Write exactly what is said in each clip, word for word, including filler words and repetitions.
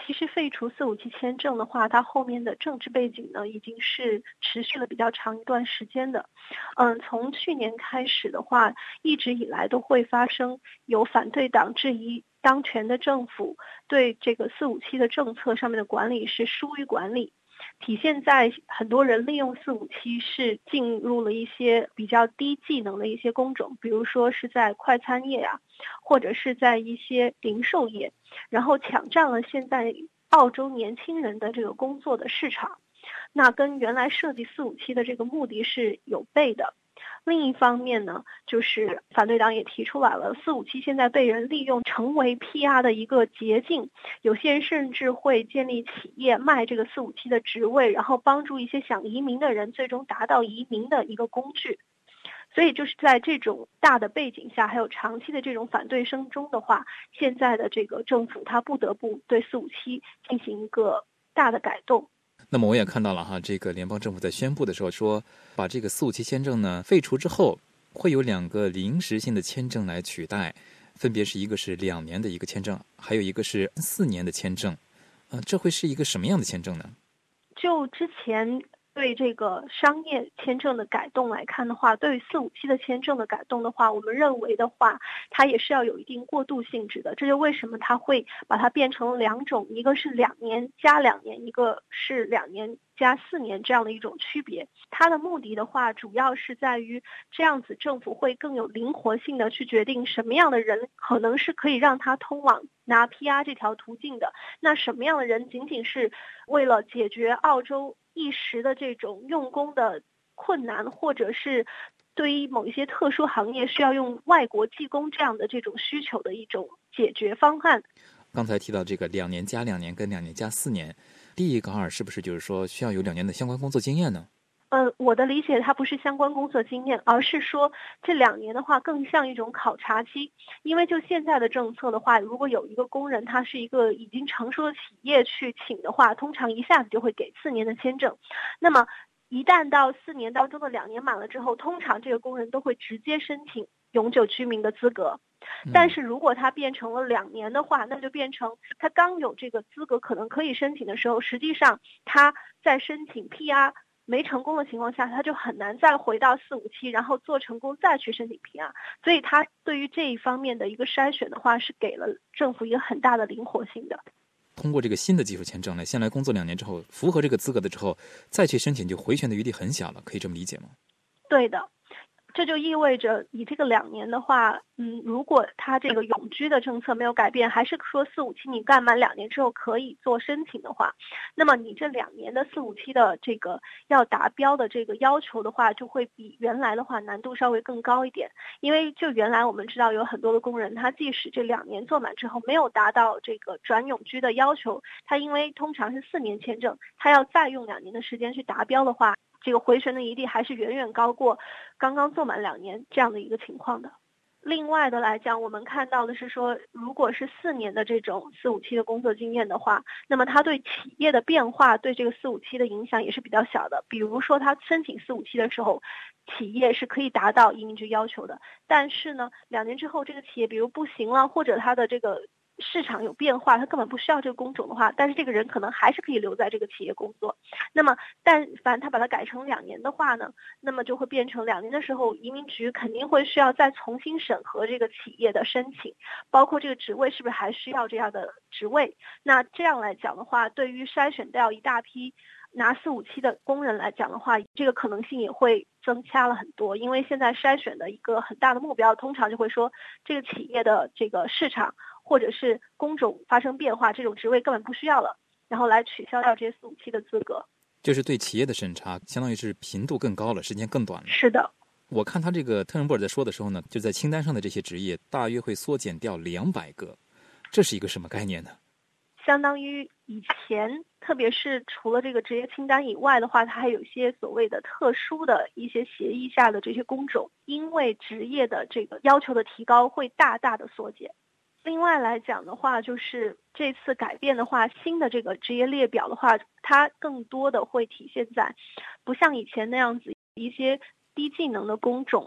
其实废除四五七签证的话，它后面的政治背景呢，已经是持续了比较长一段时间的。嗯，从去年开始的话，一直以来都会发生有反对党质疑当权的政府对这个四五七的政策上面的管理是疏于管理。体现在很多人利用四五七是进入了一些比较低技能的一些工种，比如说是在快餐业啊，或者是在一些零售业，然后抢占了现在澳洲年轻人的这个工作的市场。那跟原来设计四五七的这个目的是有悖的。另一方面呢，就是反对党也提出来了，四五七现在被人利用成为 P R 的一个捷径，有些人甚至会建立企业卖这个四五七的职位，然后帮助一些想移民的人最终达到移民的一个工具。所以就是在这种大的背景下，还有长期的这种反对声中的话，现在的这个政府它不得不对四五七进行一个大的改动。 那么我也看到了哈，这个联邦政府在宣布的时候说，把这个四五七签证呢废除之后，会有两个临时性的签证来取代，分别是一个是两年的一个签证，还有一个是四年的签证。呃，这会是一个什么样的签证呢？ 就之前对这个商业签证的改动来看的话，对于四五七的签证的改动的话，我们认为的话，它也是要有一定过渡性质的。这就为什么它会把它变成两种，一个是两年加两年，一个是两年加四年这样的一种区别。它的目的的话，主要是在于这样子政府会更有灵活性的去决定什么样的人可能是可以让他通往拿 P R 这条途径的，那什么样的人仅仅是为了解决澳洲一时的这种用工的困难，或者是对于某一些特殊行业需要用外国技工这样的这种需求的一种解决方案。 刚才提到这个两年加两年跟两年加四年，第一个二是不是就是说需要有两年的相关工作经验呢？ 呃，我的理解它不是相关工作经验，而是说这两年的话更像一种考察期。因为就现在的政策的话，如果有一个工人他是一个已经成熟的企业去请的话，通常一下子就会给四年的签证。那么一旦到四年当中的两年满了之后，通常这个工人都会直接申请永久居民的资格。但是如果他变成了两年的话，那就变成他刚有这个资格可能可以申请的时候，实际上他在申请 P R没成功的情况下，他就很难再回到四五七，然后做成功再去申请 P R。所以他对于这一方面的一个筛选的话，是给了政府一个很大的灵活性的。 通过这个新的技术签证呢，先来工作两年之后，符合这个资格的之后，再去申请，就回旋的余地很小了，可以这么理解吗？ 对的。这就意味着以这个两年的话，嗯，如果他这个永居的政策没有改变，还是说四五七你干满两年之后可以做申请的话，那么你这两年的四五七的这个要达标的这个要求的话，就会比原来的话难度稍微更高一点。因为就原来我们知道有很多的工人，他即使这两年做满之后没有达到这个转永居的要求，他因为通常是四年签证，他要再用两年的时间去达标的话，这个回旋的余地还是远远高过刚刚做满两年这样的一个情况的。另外的来讲，我们看到的是说，如果是四年的这种四五七的工作经验的话，那么它对企业的变化对这个四五七的影响也是比较小的。比如说他申请四五七的时候，企业是可以达到移民局要求的，但是呢，两年之后这个企业比如不行了，或者它的这个市场有变化，他根本不需要这个工种的话，但是这个人可能还是可以留在这个企业工作。那么但凡他把它改成两年的话呢，那么就会变成两年的时候，移民局肯定会需要再重新审核这个企业的申请，包括这个职位是不是还需要这样的职位。那这样来讲的话，对于筛选掉一大批拿四五七的工人来讲的话，这个可能性也会增加了很多。因为现在筛选的一个很大的目标，通常就会说这个企业的这个市场或者是工种发生变化，这种职位根本不需要了，然后来取消掉这些四五七的资格。 就是对企业的审查相当于是频度更高了，时间更短了。 是的。 我看他这个特伦布尔在说的时候呢，就在清单上的这些职业大约会缩减掉两百个，这是一个什么概念呢？ 相当于以前，特别是除了这个职业清单以外的话，它还有一些所谓的特殊的一些协议下的这些工种，因为职业的这个要求的提高会大大的缩减。另外来讲的话，就是这次改变的话，新的这个职业列表的话，它更多的会体现在不像以前那样子一些低技能的工种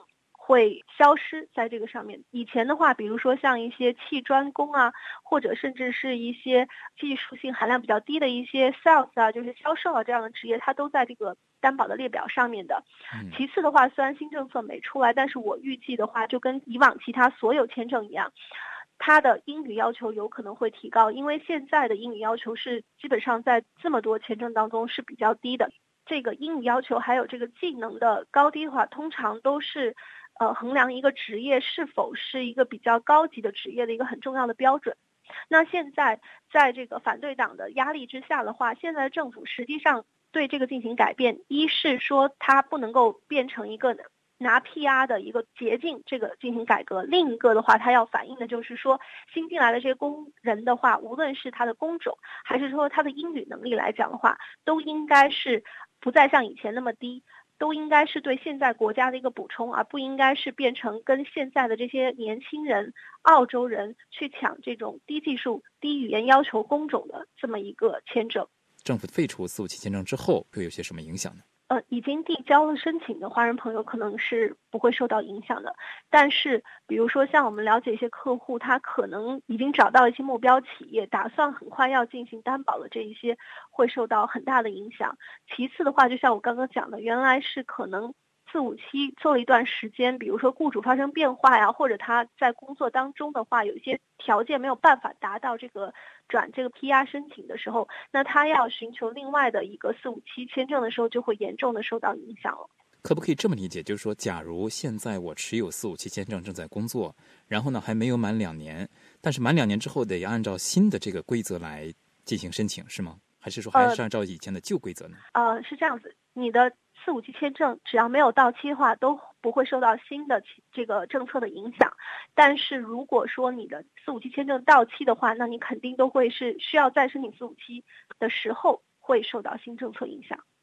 会消失在这个上面。以前的话，比如说像一些砌砖工啊，或者甚至是一些技术性含量比较低的一些 sales 啊，就是销售啊这样的职业，它都在这个担保的列表上面的。其次的话，虽然新政策没出来，但是我预计的话，就跟以往其他所有签证一样，它的英语要求有可能会提高，因为现在的英语要求是基本上在这么多签证当中是比较低的。这个英语要求还有这个技能的高低的话，通常都是呃衡量一个职业是否是一个比较高级的职业的一个很重要的标准。那现在在这个反对党的压力之下的话，现在的政府实际上对这个进行改变，一是说它不能够变成一个拿 P R 的一个捷径，这个进行改革。另一个的话，它要反映的就是说，新进来的这些工人的话，无论是他的工种，还是说他的英语能力来讲的话，都应该是不再像以前那么低，都应该是对现在国家的一个补充，而不应该是变成跟现在的这些年轻人、澳洲人去抢这种低技术、低语言要求工种的这么一个签证。 政府废除四五七签证之后，会有些什么影响呢？ 呃，已经递交了申请的华人朋友可能是不会受到影响的，但是比如说像我们了解一些客户，他可能已经找到一些目标企业，打算很快要进行担保的这一些，会受到很大的影响。其次的话，就像我刚刚讲的，原来是可能四五七做了一段时间，比如说雇主发生变化呀，或者他在工作当中的话，有一些条件没有办法达到这个转这个 P R 申请的时候，那他要寻求另外的一个四五七签证的时候，就会严重的受到影响了。 可不可以这么理解，就是说假如现在我持有四五七签证正在工作，然后呢还没有满两年，但是满两年之后得按照新的这个规则来进行申请，是吗？还是说还是按照以前的旧规则呢？ 呃，呃是这样子，你的四五七签证只要没有到期的话，都不会受到新的这个政策的影响。但是如果说你的四五七签证到期的话，那你肯定都会是需要再申请四五七的时候会受到新政策影响。